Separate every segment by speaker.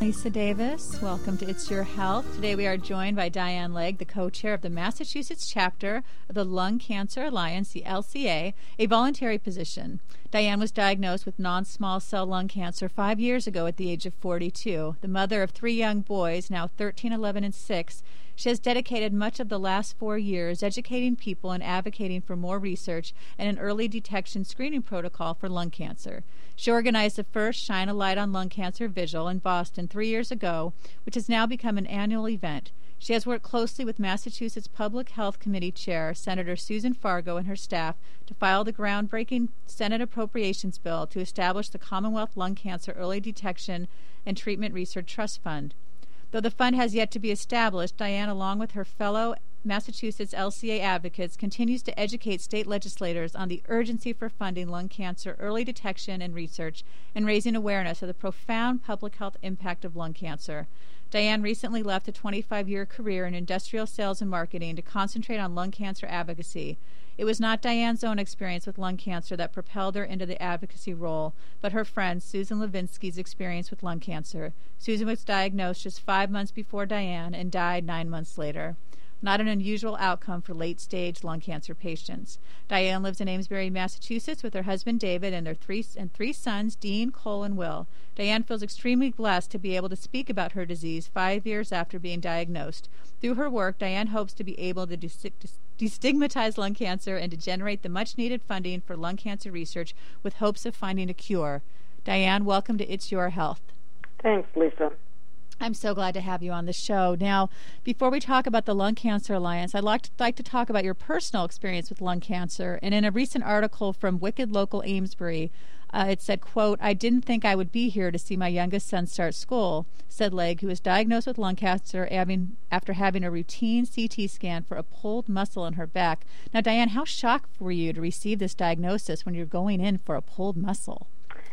Speaker 1: Lisa Davis. Welcome to It's Your Health. Today we are joined by Diane Legg, the co-chair of the Massachusetts chapter of the Lung Cancer Alliance, the LCA, a voluntary position. Diane was diagnosed with non-small cell lung cancer 5 years ago at the age of 42. The mother of 3 young boys, now 13, 11, and 6, she has dedicated much of the last 4 years educating people and advocating for more research and an early detection screening protocol for lung cancer. She organized the first Shine a Light on Lung Cancer Vigil in Boston 3 years ago, which has now become an annual event. She has worked closely with Massachusetts Public Health Committee Chair Senator Susan Fargo and her staff to file the groundbreaking Senate Appropriations Bill to establish the Commonwealth Lung Cancer Early Detection and Treatment Research Trust Fund. Though the fund has yet to be established, Diane, along with her fellow Massachusetts LCA advocates, continues to educate state legislators on the urgency for funding lung cancer early detection and research and raising awareness of the profound public health impact of lung cancer. Diane recently left a 25-year career in industrial sales and marketing to concentrate on lung cancer advocacy. It was not Diane's own experience with lung cancer that propelled her into the advocacy role, but her friend Susan Levinsky's experience with lung cancer. Susan was diagnosed just 5 months before Diane and died 9 months later. Not an unusual outcome for late-stage lung cancer patients. Diane lives in Amesbury, Massachusetts, with her husband David and their three sons, Dean, Cole, and Will. Diane feels extremely blessed to be able to speak about her disease 5 years after being diagnosed. Through her work, Diane hopes to be able to destigmatize lung cancer and to generate the much-needed funding for lung cancer research with hopes of finding a cure. Diane, welcome to It's Your Health.
Speaker 2: Thanks, Lisa.
Speaker 1: I'm so glad to have you on the show. Now, before we talk about the Lung Cancer Alliance, I'd like to talk about your personal experience with lung cancer. And in a recent article from Wicked Local Amesbury, it said, quote, "I didn't think I would be here to see my youngest son start school," said Legg, who was diagnosed with lung cancer after having a routine CT scan for a pulled muscle in her back. Now, Diane, how shocked were you to receive this diagnosis when you're going in for a pulled muscle?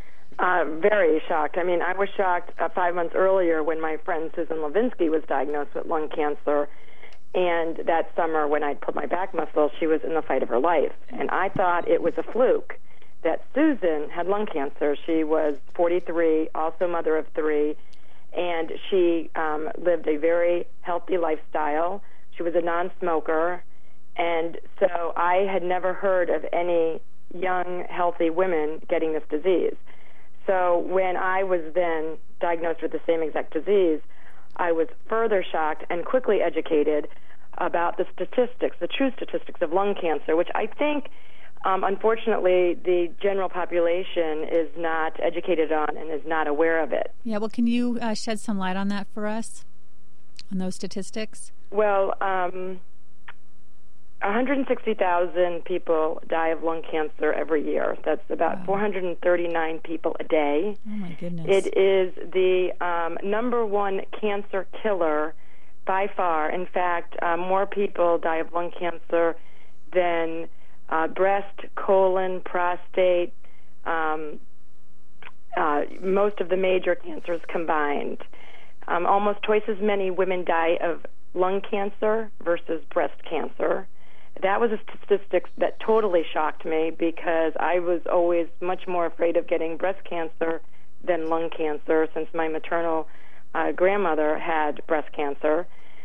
Speaker 2: Very shocked. I mean, I was shocked 5 months earlier when my friend Susan Levinsky was diagnosed with lung cancer. And that summer when I pulled my back muscle, she was in the fight of her life. And I thought it was a fluke that Susan had lung cancer. She was 43, also mother of 3, and she lived a very healthy lifestyle. She was a non-smoker. And so I had never heard of any young, healthy women getting this disease. So when I was then diagnosed with the same exact disease, I was further shocked and quickly educated about the statistics, the true statistics of lung cancer, which I think, unfortunately, the general population is not educated on and is not aware of it.
Speaker 1: Yeah, well, can you shed some light on that for us, on those statistics?
Speaker 2: Well, 160,000 people die of lung cancer every year. That's about 439 people a day.
Speaker 1: Oh, my goodness.
Speaker 2: It is the number one cancer killer by far. In fact, more people die of lung cancer than breast, colon, prostate, most of the major cancers combined. Almost twice as many women die of lung cancer versus breast cancer. That was a statistic that totally shocked me because I was always much more afraid of getting breast cancer than lung cancer since my maternal grandmother had breast cancer.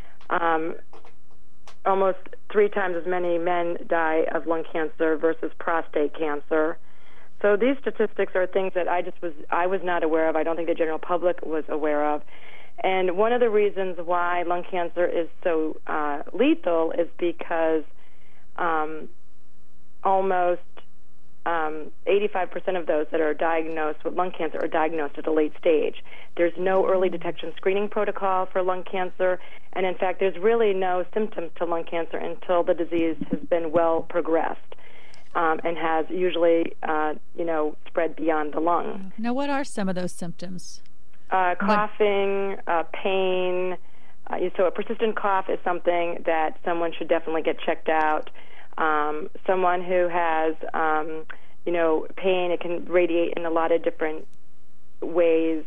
Speaker 2: Almost 3 times as many men die of lung cancer versus prostate cancer. So these statistics are things that I was not aware of. I don't think the general public was aware of. And one of the reasons why lung cancer is so lethal is because almost 85% of those that are diagnosed with lung cancer are diagnosed at a late stage. There's no early detection screening protocol for lung cancer, and in fact, there's really no symptoms to lung cancer until the disease has been well progressed and has usually, spread beyond the lung.
Speaker 1: Now, what are some of those symptoms?
Speaker 2: Coughing, pain. So a persistent cough is something that someone should definitely get checked out. Someone who has, pain, it can radiate in a lot of different ways.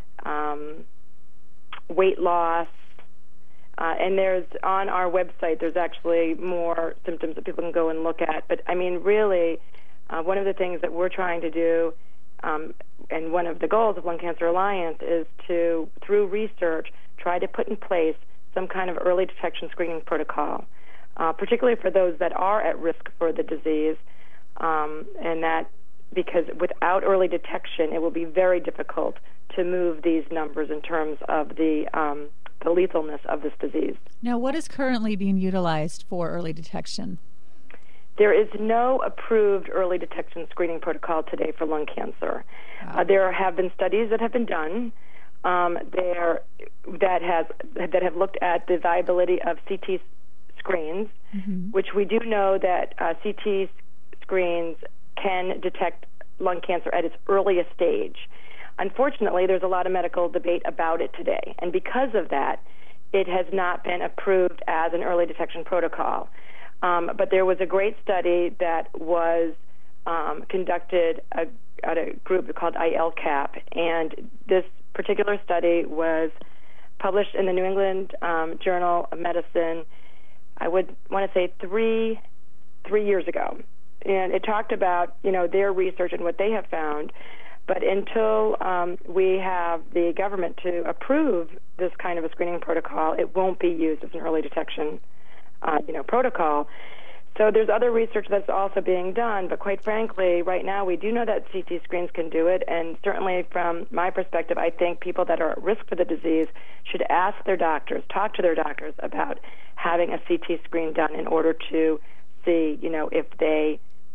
Speaker 2: Weight loss. And there's, on our website, there's actually more symptoms that people can go and look at. But, I mean, really, one of the things that we're trying to do and one of the goals of Lung Cancer Alliance is to, through research, try to put in place some kind of early detection screening protocol, particularly for those that are at risk for the disease, and that because without early detection, it will be very difficult to move these numbers in terms of the lethalness of this disease.
Speaker 1: Now, what is currently being utilized for early detection?
Speaker 2: There is no approved early detection screening protocol today for lung cancer.
Speaker 1: Wow.
Speaker 2: There have been studies that have been done that have looked at the viability of CT screens, which we do know that CT screens can detect lung cancer at its earliest stage. Unfortunately, there's a lot of medical debate about it today, and because of that, it has not been approved as an early detection protocol. But there was a great study that was conducted at a group called ILCAP, and this particular study was published in the New England Journal of Medicine, I would want to say three years ago. And it talked about, their research and what they have found. But until we have the government to approve this kind of a screening protocol, it won't be used as an early detection, protocol. So there's other research that's also being done, but quite frankly, right now we do know that CT screens can do it, and certainly from my perspective, I think people that are at risk for the disease should ask their doctors, talk to their doctors about having a CT screen done in order to see, if they,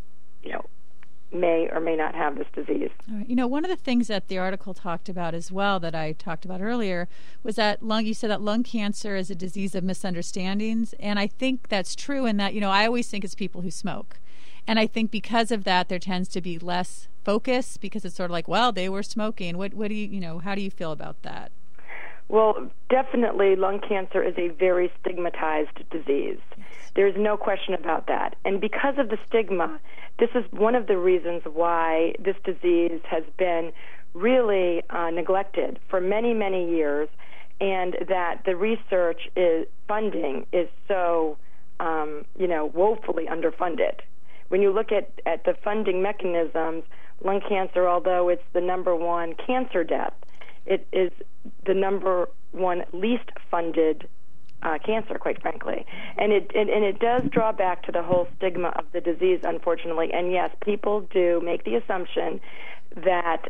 Speaker 2: may or may not have this disease.
Speaker 1: All right. One of the things that the article talked about as well that I talked about earlier was that you said that lung cancer is a disease of misunderstandings, and I think that's true in that, I always think it's people who smoke. And I think because of that, there tends to be less focus because it's sort of like, well, they were smoking. What do you, how do you feel about that?
Speaker 2: Well, definitely lung cancer is a very stigmatized disease. There's no question about that. And because of the stigma, this is one of the reasons why this disease has been really neglected for many, many years, and that the research funding is so, woefully underfunded. When you look at the funding mechanisms, lung cancer, although it's the number one cancer death, it is the number one least funded cancer, quite frankly, and it does draw back to the whole stigma of the disease, unfortunately. And yes, people do make the assumption that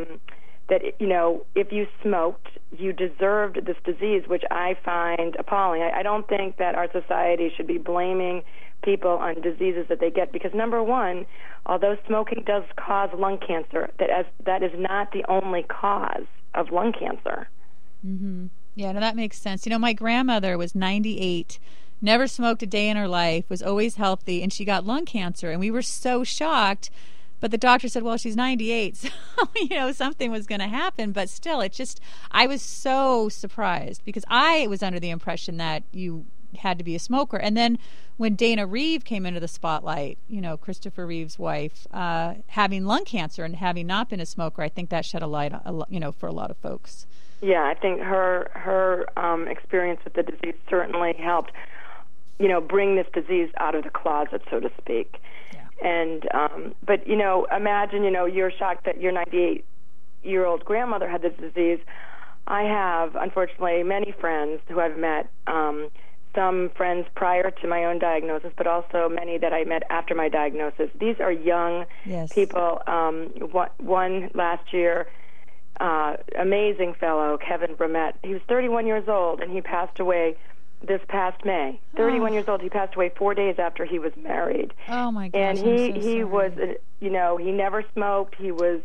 Speaker 2: if you smoked, you deserved this disease, which I find appalling. I don't think that our society should be blaming people on diseases that they get, because number one, although smoking does cause lung cancer, that is not the only cause of lung cancer.
Speaker 1: Mm-hmm. Yeah, no, that makes sense. My grandmother was 98, never smoked a day in her life, was always healthy, and she got lung cancer, and we were so shocked. But the doctor said, well, she's 98, so, something was going to happen. But still, I was so surprised because I was under the impression that you had to be a smoker. And then when Dana Reeve came into the spotlight, Christopher Reeve's wife, having lung cancer and having not been a smoker, I think that shed a light, for a lot of folks.
Speaker 2: Yeah, I think her experience with the disease certainly helped, bring this disease out of the closet, so to speak.
Speaker 1: Yeah.
Speaker 2: And but imagine you're shocked that your 98-year-old grandmother had this disease. I have, unfortunately, many friends who I've met. Some friends prior to my own diagnosis, but also many that I met after my diagnosis. These are young people. One last year. Amazing fellow, Kevin Brumett. He was 31 years old, and he passed away this past May. 31 years old. He passed away 4 days after he was married.
Speaker 1: Oh my gosh!
Speaker 2: And he was, he never smoked. He was,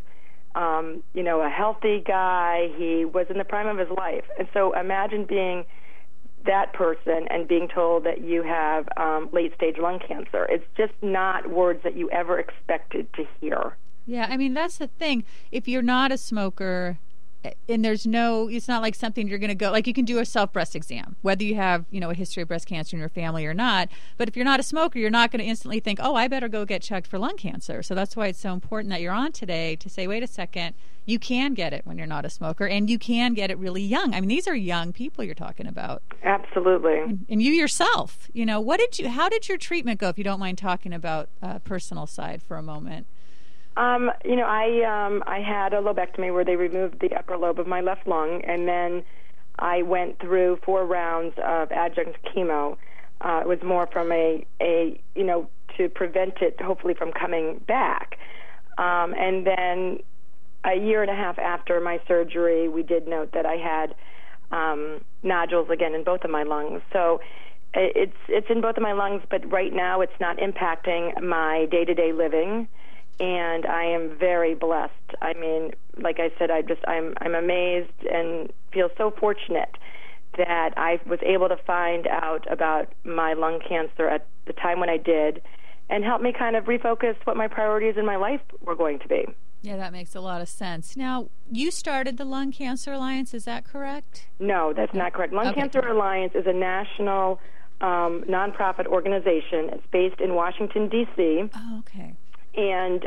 Speaker 2: a healthy guy. He was in the prime of his life. And so imagine being that person and being told that you have late-stage lung cancer. It's just not words that you ever expected to hear.
Speaker 1: Yeah, I mean, that's the thing. If you're not a smoker and it's not like something you're going to go, like you can do a self-breast exam, whether you have, a history of breast cancer in your family or not. But if you're not a smoker, you're not going to instantly think, oh, I better go get checked for lung cancer. So that's why it's so important that you're on today to say, wait a second, you can get it when you're not a smoker, and you can get it really young. I mean, these are young people you're talking about.
Speaker 2: Absolutely.
Speaker 1: And you yourself, how did your treatment go, if you don't mind talking about personal side for a moment?
Speaker 2: I had a lobectomy where they removed the upper lobe of my left lung, and then I went through 4 rounds of adjunct chemo. It was more from to prevent it, hopefully, from coming back. And then a year and a half after my surgery, we did note that I had nodules again in both of my lungs. So it's in both of my lungs, but right now it's not impacting my day-to-day living, and I am very blessed. I mean, like I said, I'm amazed and feel so fortunate that I was able to find out about my lung cancer at the time when I did, and help me kind of refocus what my priorities in my life were going to be.
Speaker 1: Yeah, that makes a lot of sense. Now, you started the Lung Cancer Alliance, is that correct?
Speaker 2: No, that's not correct. Lung Cancer Alliance is a national nonprofit organization. It's based in Washington, D.C.
Speaker 1: Oh, okay.
Speaker 2: And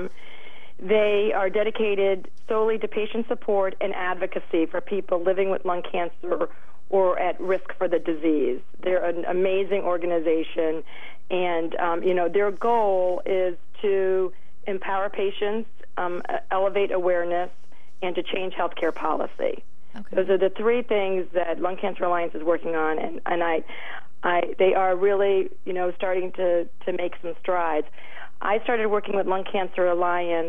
Speaker 2: they are dedicated solely to patient support and advocacy for people living with lung cancer or at risk for the disease. They're an amazing organization, and their goal is to empower patients, elevate awareness, and to change healthcare policy. Okay. Those are the 3 things that Lung Cancer Alliance is working on, and they are really starting to make some strides. I started working with Lung Cancer Alliance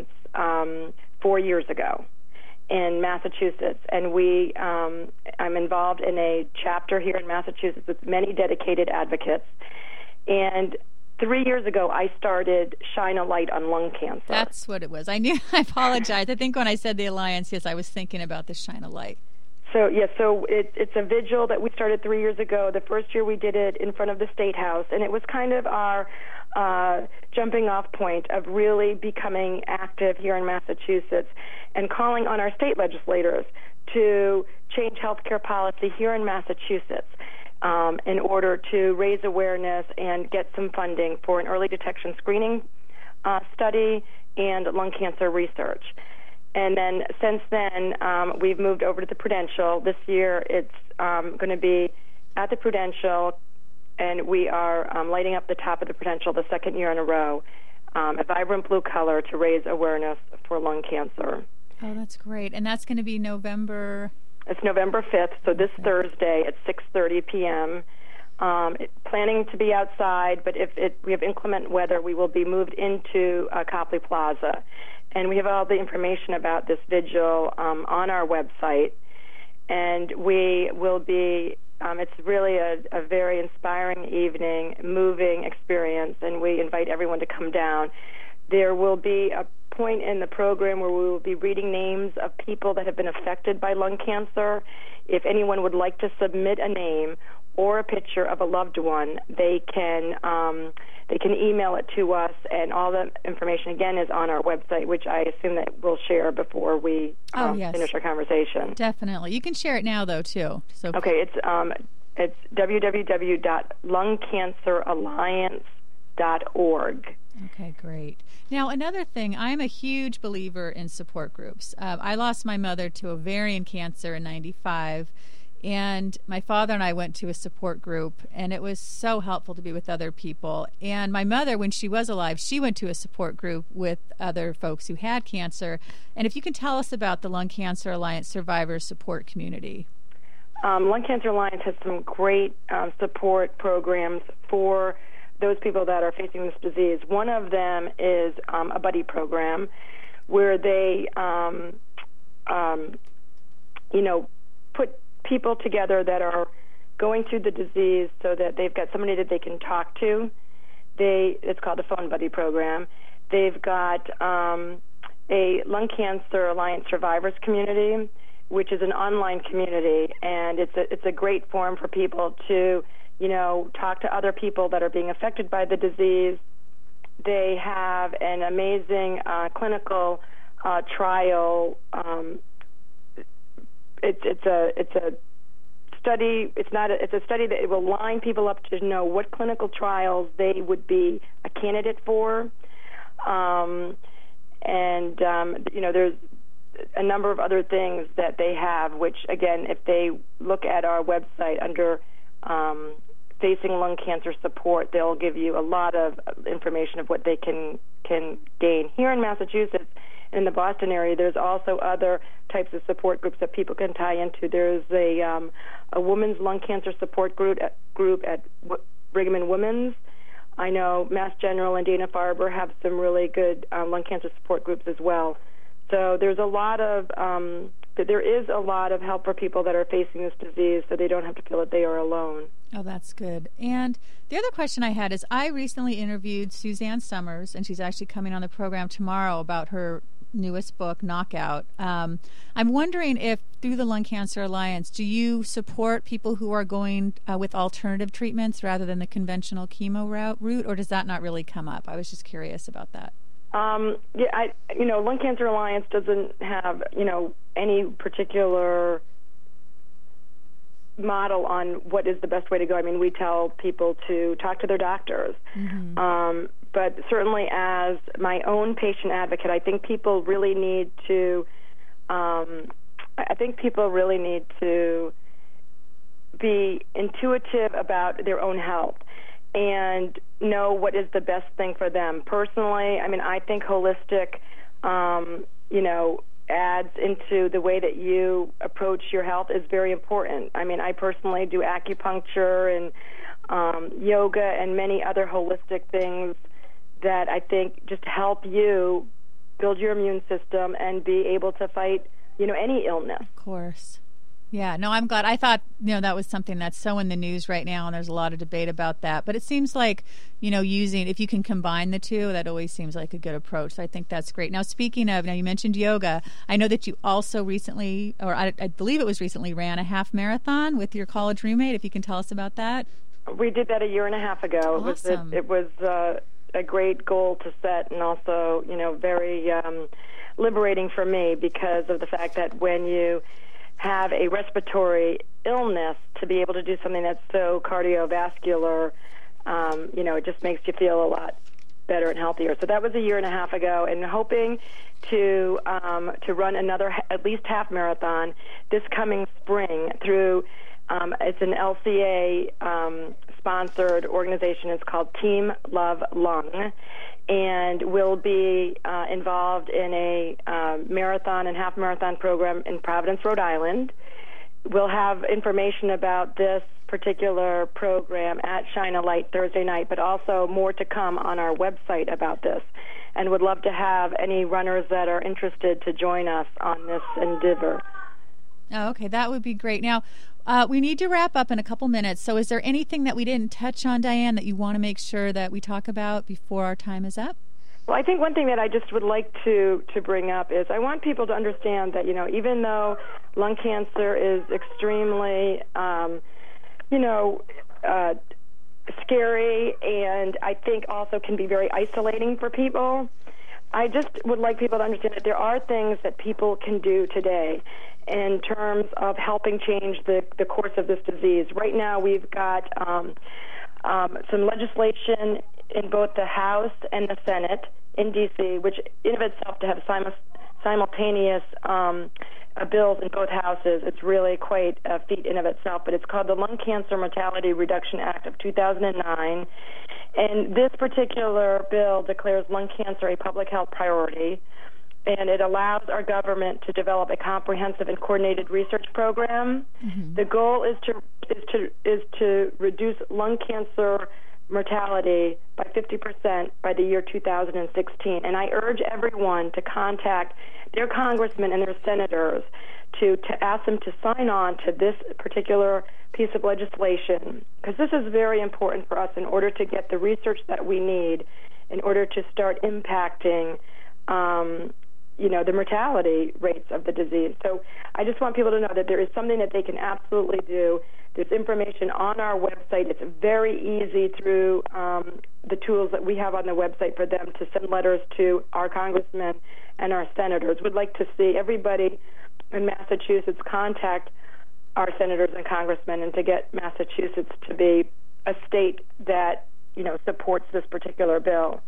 Speaker 2: 4 years ago in Massachusetts, and I'm involved in a chapter here in Massachusetts with many dedicated advocates. And 3 years ago, I started Shine a Light on Lung Cancer.
Speaker 1: That's what it was. I knew. I apologize. I think when I said the Alliance, yes, I was thinking about the Shine a Light.
Speaker 2: So it's a vigil that we started 3 years ago. The first year we did it in front of the State House, and it was kind of our jumping off point of really becoming active here in Massachusetts and calling on our state legislators to change healthcare policy here in Massachusetts in order to raise awareness and get some funding for an early detection screening study and lung cancer research. And then since then, we've moved over to the Prudential. This year it's going to be at the Prudential, and we are lighting up the top of the Prudential the 2nd year in a row, a vibrant blue color to raise awareness for lung cancer.
Speaker 1: Oh, that's great. And that's going to be November?
Speaker 2: It's November 5th, so this Thursday at 6:30 p.m. Planning to be outside, but if we have inclement weather, we will be moved into Copley Plaza. And we have all the information about this vigil on our website. And we will be, it's really a very inspiring evening, moving experience, and we invite everyone to come down. There will be a point in the program where we will be reading names of people that have been affected by lung cancer. If anyone would like to submit a name or a picture of a loved one, they can email it to us, and all the information, again, is on our website, which I assume that we'll share before we finish our conversation.
Speaker 1: Definitely. You can share it now, though, too. So
Speaker 2: okay, it's www.lungcanceralliance.org.
Speaker 1: Okay, great. Now, another thing, I'm a huge believer in support groups. I lost my mother to ovarian cancer in 1995, and my father and I went to a support group, and it was so helpful to be with other people. And my mother, when she was alive, she went to a support group with other folks who had cancer. And if you can tell us about the Lung Cancer Alliance Survivors Support Community.
Speaker 2: Lung Cancer Alliance has some great support programs for those people that are facing this disease. One of them is a buddy program where they, put people together that are going through the disease so that they've got somebody that they can talk to. It's called the Phone Buddy program. They've got a Lung Cancer Alliance Survivors Community, which is an online community, and it's a great forum for people to talk to other people that are being affected by the disease. They have an amazing clinical trial. It's a study. It's a study that will line people up to know what clinical trials they would be a candidate for. There's a number of other things that they have, which, again, if they look at our website under facing lung cancer support. They'll give you a lot of information of what they can gain. Here in Massachusetts, in the Boston area, there's also other types of support groups that people can tie into. There's a women's lung cancer support group at Brigham and Women's. I know Mass General and Dana-Farber have some really good lung cancer support groups as well. So there is a lot of help for people that are facing this disease, so they don't have to feel that they are alone.
Speaker 1: Oh, that's good. And the other question I had is, I recently interviewed Suzanne Summers, and she's actually coming on the program tomorrow about her newest book, Knockout. I'm wondering if, through the Lung Cancer Alliance, do you support people who are going with alternative treatments rather than the conventional chemo route, or does that not really come up? I was just curious about that.
Speaker 2: Lung Cancer Alliance doesn't have, any particular model on what is the best way to go. I mean, we tell people to talk to their doctors. Mm-hmm. But certainly as my own patient advocate, I think people really need to be intuitive about their own health and know what is the best thing for them. Personally, I mean, I think holistic, adds into the way that you approach your health is very important. I mean, I personally do acupuncture and yoga and many other holistic things that I think just help you build your immune system and be able to fight, any illness.
Speaker 1: Of course. Yeah, no, I'm glad. I thought, that was something that's so in the news right now, and there's a lot of debate about that. But it seems like, if you can combine the two, that always seems like a good approach. So I think that's great. Now, speaking of, you mentioned yoga. I know that you also recently, or I believe it was recently, ran a half marathon with your college roommate. If you can tell us about that.
Speaker 2: We did that a year and a half ago.
Speaker 1: Awesome.
Speaker 2: It was a great goal to set, and also, very liberating for me because of the fact that when you have a respiratory illness, to be able to do something that's so cardiovascular, it just makes you feel a lot better and healthier. So that was a year and a half ago, and hoping to run another at least half marathon this coming spring through. It's an LCA sponsored organization. It's called Team Love Lung, and we'll be involved in a marathon and half marathon program in Providence, Rhode Island. We'll have information about this particular program at Shine a Light Thursday night, but also more to come on our website about this. And would love to have any runners that are interested to join us on this endeavor.
Speaker 1: Oh, okay, that would be great. Now, we need to wrap up in a couple minutes, so is there anything that we didn't touch on, Diane, that you want to make sure that we talk about before our time is up?
Speaker 2: Well, I think one thing that I just would like to bring up is I want people to understand that, even though lung cancer is extremely, scary and I think also can be very isolating for people, I just would like people to understand that there are things that people can do today in terms of helping change the course of this disease. Right now we've got some legislation in both the House and the Senate in D.C., which in of itself to have simultaneous bills in both houses, it's really quite a feat in of itself, but it's called the Lung Cancer Mortality Reduction Act of 2009. And this particular bill declares lung cancer a public health priority, and it allows our government to develop a comprehensive and coordinated research program. Mm-hmm. The goal is to reduce lung cancer mortality by 50% by the year 2016. And I urge everyone to contact their congressmen and their senators to ask them to sign on to this particular piece of legislation, because this is very important for us in order to get the research that we need in order to start impacting the mortality rates of the disease. So I just want people to know that there is something that they can absolutely do. There's information on our website. It's very easy through the tools that we have on the website for them to send letters to our congressmen and our senators. We'd like to see everybody in Massachusetts contact our senators and congressmen and to get Massachusetts to be a state that, supports this particular bill.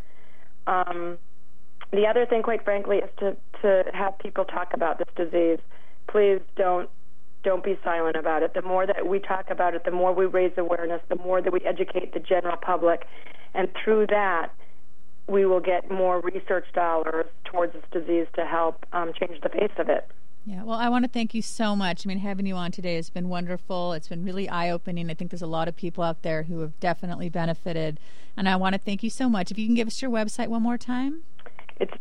Speaker 2: The other thing, quite frankly, is to have people talk about this disease. Please don't Don't be silent about it. The more that we talk about it, the more we raise awareness, the more that we educate the general public. And through that, we will get more research dollars towards this disease to help change the face of it.
Speaker 1: Yeah, well, I want to thank you so much. I mean, having you on today has been wonderful. It's been really eye-opening. I think there's a lot of people out there who have definitely benefited. And I want to thank you so much. If you can give us your website one more time.
Speaker 2: It's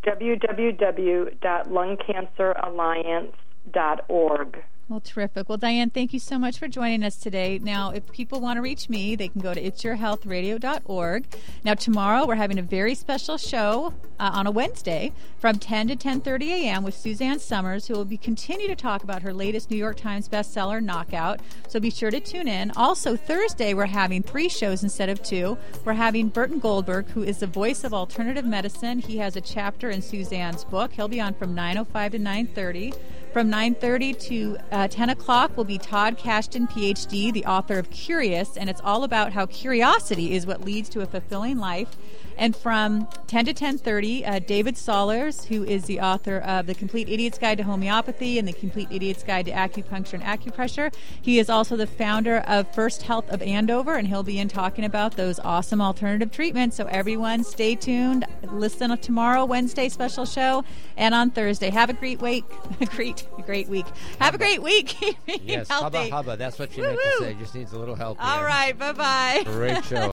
Speaker 2: www.lungcanceralliance.org.
Speaker 1: Well, terrific. Well, Diane, thank you so much for joining us today. Now, if people want to reach me, they can go to itsyourhealthradio.org. Now, tomorrow we're having a very special show on a Wednesday from 10 to 10:30 a.m. with Suzanne Summers, who will continue to talk about her latest New York Times bestseller, Knockout. So be sure to tune in. Also, Thursday we're having 3 shows instead of 2. We're having Burton Goldberg, who is the voice of alternative medicine. He has a chapter in Suzanne's book. He'll be on from 9:05 to 9:30. From 9:30 to 10 o'clock will be Todd Kashdan, Ph.D., the author of Curious, and it's all about how curiosity is what leads to a fulfilling life. And from 10 to 10:30, David Sollers, who is the author of The Complete Idiot's Guide to Homeopathy and The Complete Idiot's Guide to Acupuncture and Acupressure. He is also the founder of First Health of Andover, and he'll be in talking about those awesome alternative treatments. So everyone, stay tuned. Listen to tomorrow, Wednesday special show, and on Thursday. Have a great week. Great week. Have a great week.
Speaker 3: Yes,
Speaker 1: healthy.
Speaker 3: hubba hubba. That's what she meant to say. Just needs a little help.
Speaker 1: All right. Bye-bye.
Speaker 3: Great show.